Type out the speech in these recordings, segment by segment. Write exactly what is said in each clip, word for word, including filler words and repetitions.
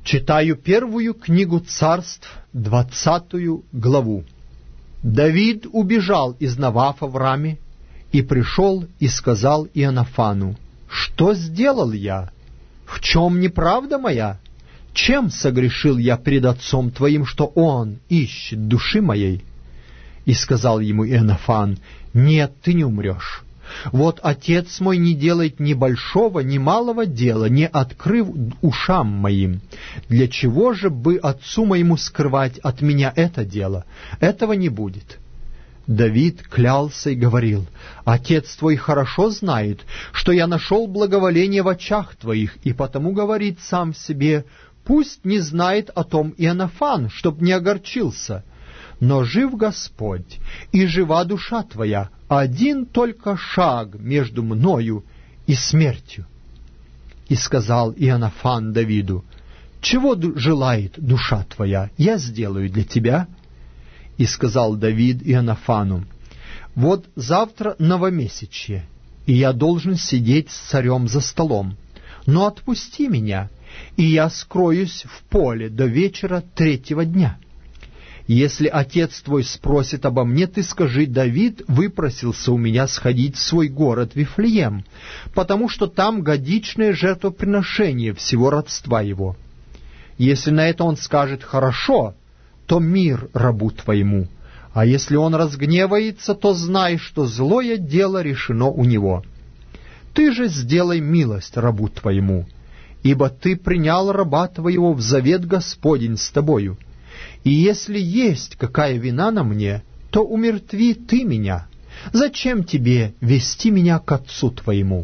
Читаю первую книгу Царств, двадцатую главу. Давид убежал из Навафа в Раме и пришел и сказал Иоаннафану: «Что сделал я? В чем неправда моя? Чем согрешил я пред отцом твоим, что он ищет души моей?» И сказал ему Иоаннафан: «Нет, ты не умрешь. Вот отец мой не делает ни большого, ни малого дела, не открыв ушам моим. Для чего же бы отцу моему скрывать от меня это дело? Этого не будет». Давид клялся и говорил: «Отец твой хорошо знает, что я нашел благоволение в очах твоих, и потому говорит сам себе: пусть не знает о том Иоаннафан, чтоб не огорчился. Но жив Господь, и жива душа твоя, один только шаг между мною и смертью». И сказал Иоаннафан Давиду: «Чего желает душа твоя? Я сделаю для тебя». И сказал Давид Иоаннафану: «Вот завтра новомесячье, и я должен сидеть с царем за столом. Но отпусти меня, и я скроюсь в поле до вечера третьего дня. Если отец твой спросит обо мне, ты скажи: Давид выпросился у меня сходить в свой город Вифлеем, потому что там годичное жертвоприношение всего родства его. Если на это он скажет: хорошо, то мир рабу твоему, а если он разгневается, то знай, что злое дело решено у него. Ты же сделай милость рабу твоему, ибо ты принял раба твоего в завет Господень с тобою. И если есть какая вина на мне, то умертви ты меня. Зачем тебе вести меня к отцу твоему?»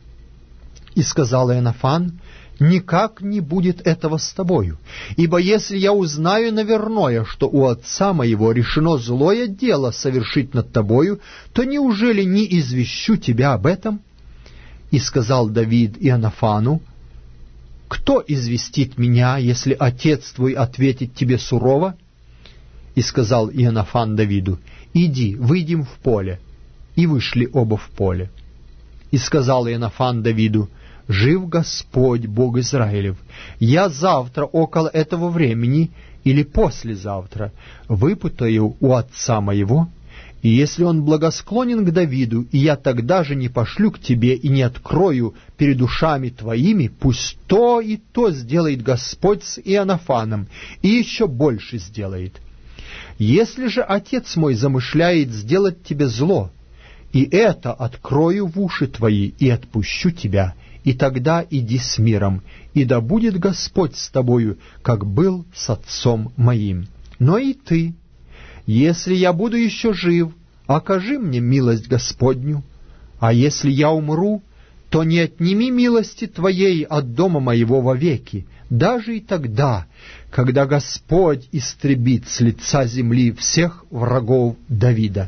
И сказал Иоаннафан: «Никак не будет этого с тобою, ибо если я узнаю наверное, что у отца моего решено злое дело совершить над тобою, то неужели не извещу тебя об этом?» И сказал Давид Иоаннафану: «Кто известит меня, если отец твой ответит тебе сурово?» И сказал Иоаннафан Давиду: «Иди, выйдем в поле». И вышли оба в поле. И сказал Иоаннафан Давиду: «Жив Господь, Бог Израилев, я завтра около этого времени или послезавтра выпытаю у отца моего, и если он благосклонен к Давиду, и я тогда же не пошлю к тебе и не открою перед ушами твоими, пусть то и то сделает Господь с Иоаннафаном, и еще больше сделает. Если же отец мой замышляет сделать тебе зло, и это открою в уши твои и отпущу тебя, и тогда иди с миром, и да будет Господь с тобою, как был с отцом моим. Но и ты, если я буду еще жив, окажи мне милость Господню, а если я умру, то не отними милости твоей от дома моего вовеки, даже и тогда, когда Господь истребит с лица земли всех врагов Давида».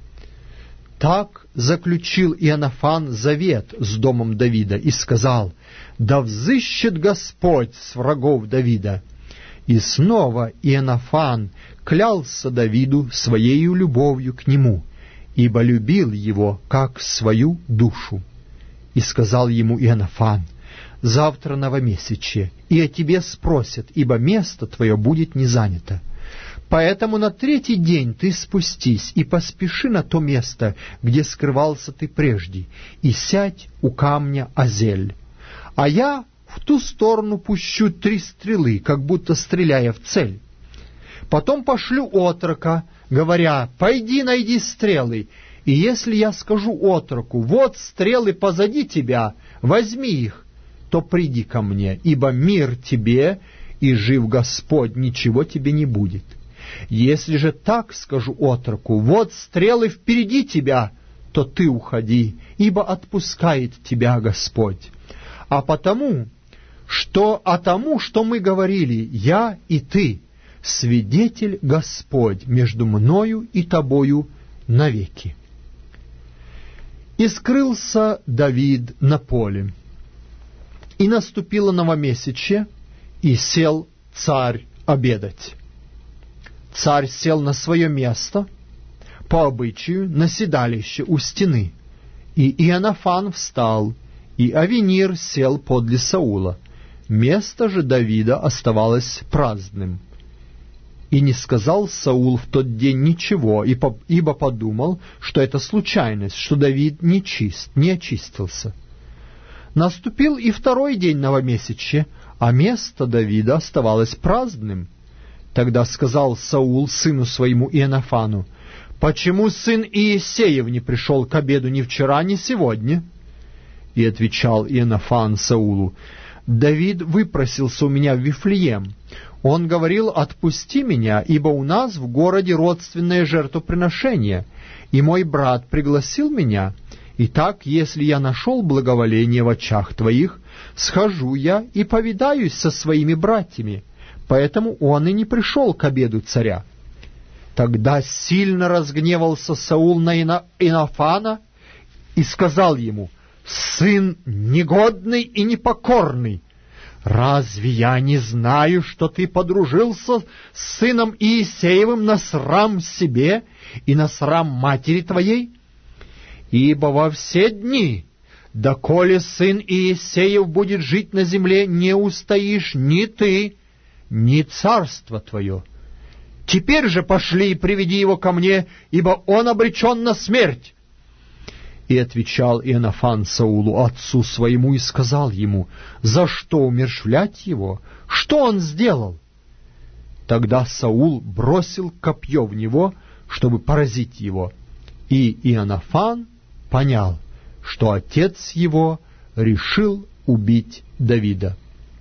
Так заключил Иоаннафан завет с домом Давида и сказал: «Да взыщет Господь с врагов Давида». И снова Иоаннафан клялся Давиду своею любовью к нему, ибо любил его как свою душу. И сказал ему Иоаннафан: «Завтра новомесячье, и о тебе спросят, ибо место твое будет не занято. Поэтому на третий день ты спустись и поспеши на то место, где скрывался ты прежде, и сядь у камня Азель. А я в ту сторону пущу три стрелы, как будто стреляя в цель. Потом пошлю отрока, говоря: пойди найди стрелы, и если я скажу отроку: вот стрелы позади тебя, возьми их, то приди ко мне, ибо мир тебе, и жив Господь, ничего тебе не будет. Если же так скажу отроку: вот стрелы впереди тебя, то ты уходи, ибо отпускает тебя Господь. А потому, что о тому, что мы говорили, я и ты, свидетель Господь между мною и тобою навеки». И скрылся Давид на поле. И наступило новомесячье, и сел царь обедать. Царь сел на свое место, по обычаю, на седалище у стены, и Иоаннафан встал, и Авенир сел подле Саула. место же Давида оставалось праздным. И не сказал Саул в тот день ничего, ибо подумал, что это случайность, что Давид не чист, не очистился. Наступил и второй день новомесячья, а место Давида оставалось праздным. Тогда сказал Саул сыну своему Иоаннафану: «Почему сын Иессеев не пришел к обеду ни вчера, ни сегодня?» И отвечал Иоаннафан Саулу: «Давид выпросился у меня в Вифлеем. Он говорил: отпусти меня, ибо у нас в городе родственное жертвоприношение, и мой брат пригласил меня. Итак, если я нашел благоволение в очах твоих, схожу я и повидаюсь со своими братьями». Поэтому он и не пришел к обеду царя. Тогда сильно разгневался Саул на Иоаннафана и сказал ему: «Сын негодный и непокорный, разве я не знаю, что ты подружился с сыном Иессеевым на срам себе и на срам матери твоей? Ибо во все дни, доколе сын Иессеев будет жить на земле, не устоишь ни ты, ни царство твое. Теперь же пошли и приведи его ко мне, ибо он обречен на смерть». И отвечал Иоаннафан Саулу, отцу своему, и сказал ему: «За что умерщвлять его? Что он сделал?» Тогда Саул бросил копье в него, чтобы поразить его. И Иоаннафан понял, что отец его решил убить Давида.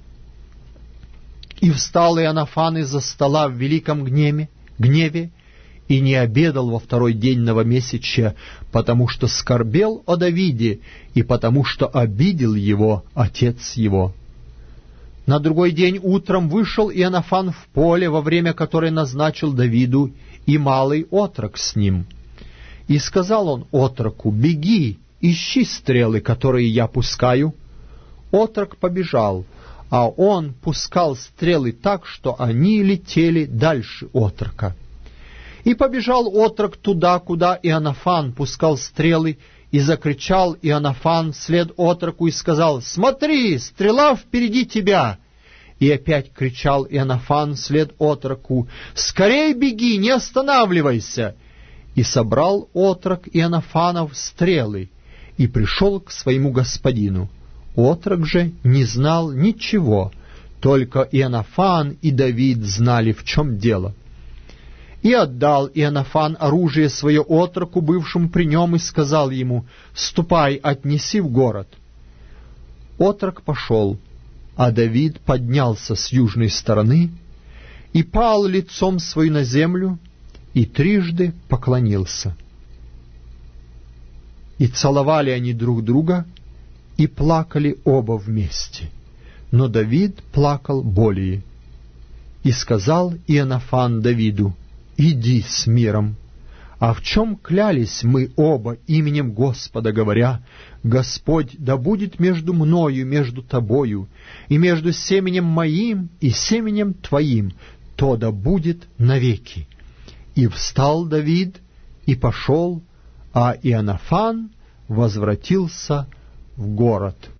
И встал Иоаннафан из-за стола в великом гневе, гневе и не обедал во второй день новомесячья, потому что скорбел о Давиде и потому что обидел его отец его. На другой день утром вышел Иоаннафан в поле, во время которое назначил Давиду, и малый отрок с ним. И сказал он отроку: «Беги, ищи стрелы, которые я пускаю». Отрок побежал, а он пускал стрелы так, что они летели дальше отрока. И побежал отрок туда, куда Иоаннафан пускал стрелы, и закричал Иоаннафан вслед отроку и сказал: «Смотри, стрела впереди тебя!» И опять кричал Иоаннафан вслед отроку: «Скорей беги, не останавливайся!» И собрал отрок Иоаннафанов стрелы, и пришел к своему господину. Отрок же не знал ничего, только Иоаннафан и Давид знали, в чем дело. И отдал Иоаннафан оружие свое отроку, бывшему при нем, и сказал ему: «Ступай, отнеси в город». Отрок пошел, а Давид поднялся с южной стороны и пал лицом свою на землю и трижды поклонился. И целовали они друг друга, и плакали оба вместе. Но Давид плакал более. И сказал Иоаннафан Давиду: «Иди с миром». А в чем клялись мы оба именем Господа, говоря: «Господь да будет между мною, между тобою, и между семенем моим и семенем твоим, то да будет навеки». И встал Давид и пошел, а Иоаннафан возвратился в город.